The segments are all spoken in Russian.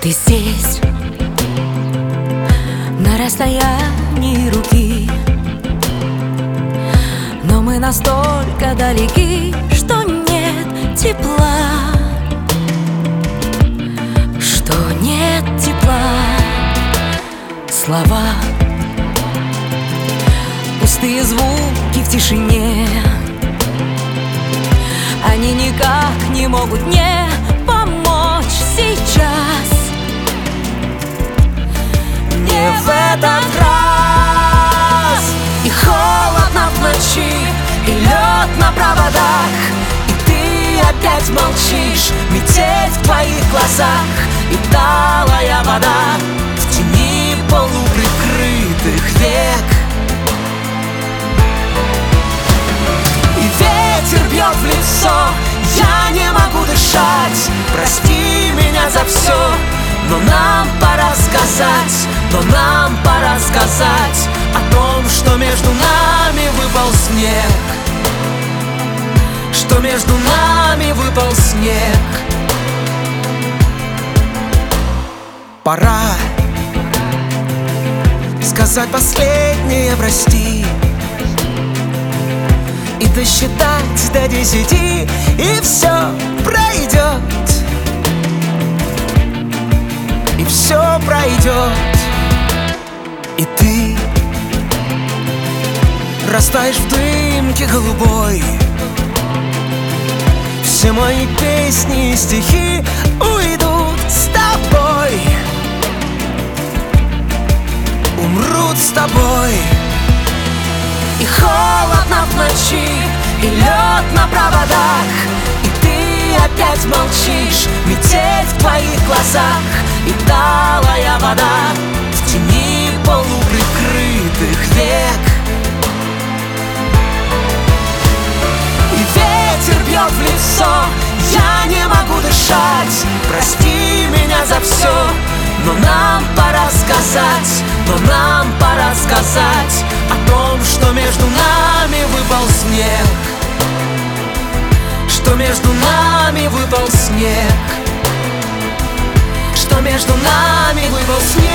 Ты здесь, на расстоянии руки, но мы настолько далеки, что нет тепла, что нет тепла. Слова, пустые звуки в тишине, они никак не могут мне помочь сейчас. Не в этот раз. И холодно в ночи, и лед на проводах, и ты опять молчишь. Метель в твоих глазах и талая вода в тени полуприкрытых век. И ветер бьет в лицо, я не могу дышать. Прости меня за все, но нам пора сказать, о том, что между нами выпал снег, что между нами выпал снег. Пора сказать последнее прости и досчитать до 10, и все пройдет. И все пройдет, и ты растаешь в дымке голубой. Все мои песни и стихи уйдут с тобой, умрут с тобой. И холодно в ночи, и лед на проводах, и ты опять молчишь. Метель в твоих глазах и талая вода в тени полуприкрытых век. И ветер бьет в лицо, я не могу дышать. Прости меня за все, но нам пора сказать, о том, что между нами выпал снег, что между нами выпал снег, что между нами выпал снег.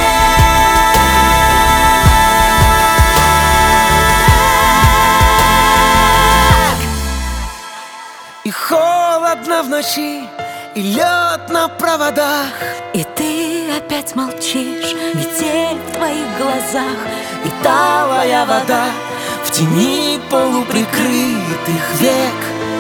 И холодно в ночи, и лед на проводах, и ты опять молчишь. Метель в твоих глазах и талая вода в тени полуприкрытых век.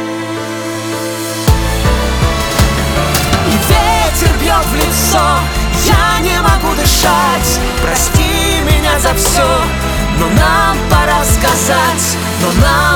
И ветер бьет в лицо, я не могу дышать. Прости меня за все, но нам пора сказать,